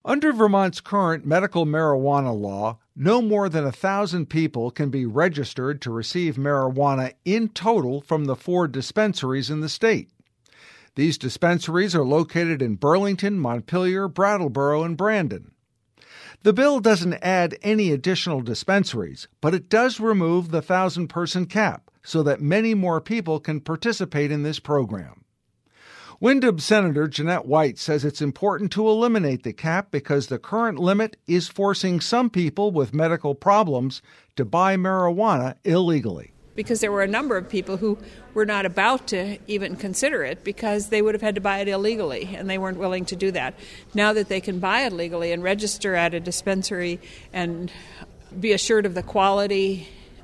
Under Vermont's current medical marijuana law, no more than 1,000 people can be registered to receive marijuana in total from the 4 dispensaries in the state. These dispensaries are located in Burlington, Montpelier, Brattleboro, and Brandon. The bill doesn't add any additional dispensaries, but it does remove the 1,000-person cap so that many more people can participate in this program. Windham Senator Jeanette White says it's important to eliminate the cap because the current limit is forcing some people with medical problems to buy marijuana illegally. Because there were a number of people who were not about to even consider it because they would have had to buy it illegally, and they weren't willing to do that. Now that they can buy it legally and register at a dispensary and be assured of the quality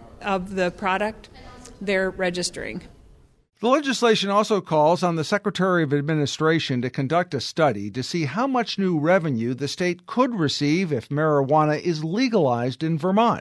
of the product, they're registering. The legislation also calls on the Secretary of Administration to conduct a study to see how much new revenue the state could receive if marijuana is legalized in Vermont.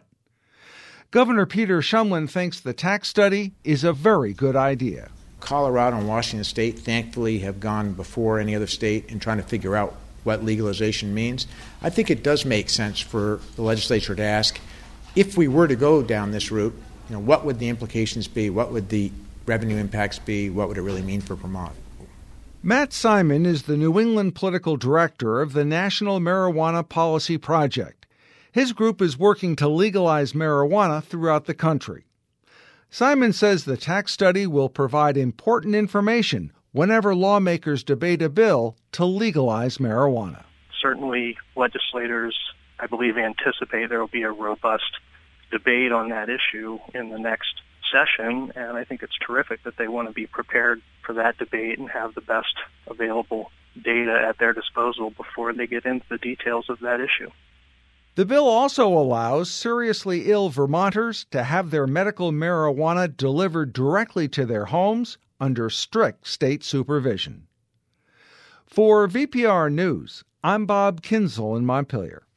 Governor Peter Shumlin thinks the tax study is a very good idea. Colorado and Washington State, thankfully, have gone before any other state in trying to figure out what legalization means. I think it does make sense for the legislature to ask, if we were to go down this route, what would the implications be? What would the revenue impacts be? What would it really mean for Vermont? Matt Simon is the New England political director of the National Marijuana Policy Project. His group is working to legalize marijuana throughout the country. Simon says the tax study will provide important information whenever lawmakers debate a bill to legalize marijuana. Certainly, legislators, I believe, anticipate there will be a robust debate on that issue in the next session, and I think it's terrific that they want to be prepared for that debate and have the best available data at their disposal before they get into the details of that issue. The bill also allows seriously ill Vermonters to have their medical marijuana delivered directly to their homes under strict state supervision. For VPR News, I'm Bob Kinzel in Montpelier.